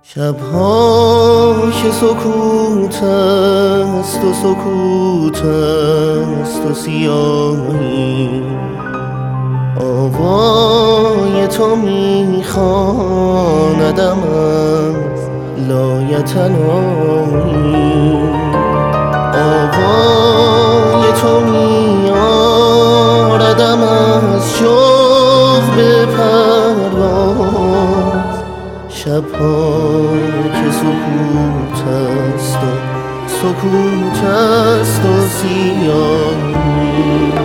شبها که سکوت است و سکوت است و سیاهی، آوای تو میخواندم از لایتناهی. آوای تو میاردم از شوق به پرواز. شبها که سکوت است و سکوت است و سیاهی.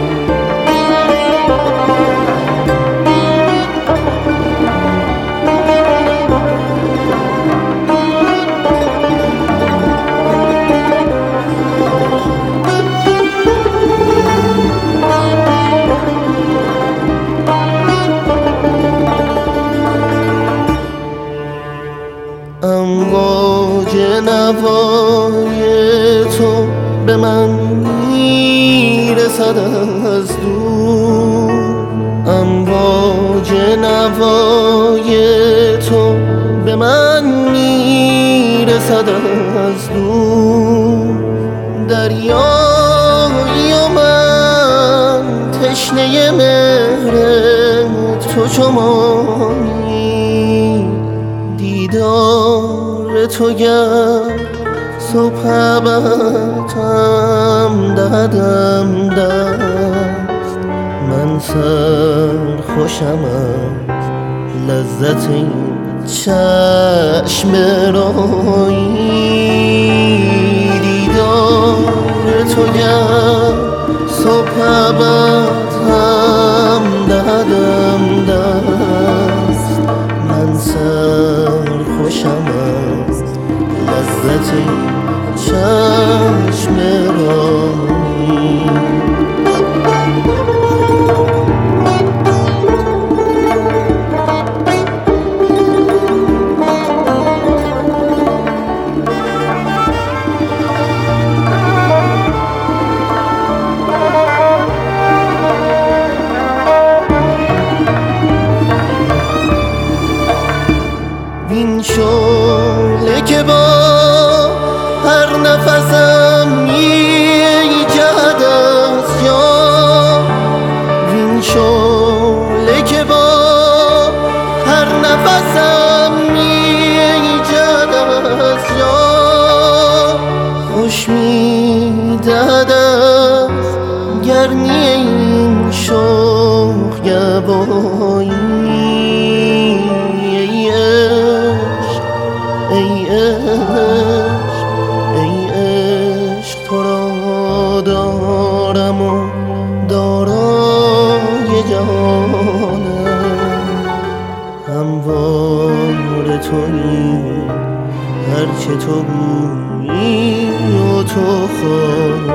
امواج نوای تو به من میرسد از دور. امواج نوای تو به من میرسد از دور. دریایی و من تشنه مهر تو چمانی. دیدار تو گر صبح ابدم دهدم دست، من سرخوشم از لذت این چشم رایی. دیدار تو گر صبح ابدم دهدم دست، من سرخوشم از لذت چشم رانی. این شعله که با هر نفسم میجهد از جا، این شعله که با هر نفسم میجهد از جا، خوش میدهد از گرمی این شوق گوایی. ای عشق تو را دارم و دارای جهانم. هموار تویی هرچه تو گویی و تو خواهی.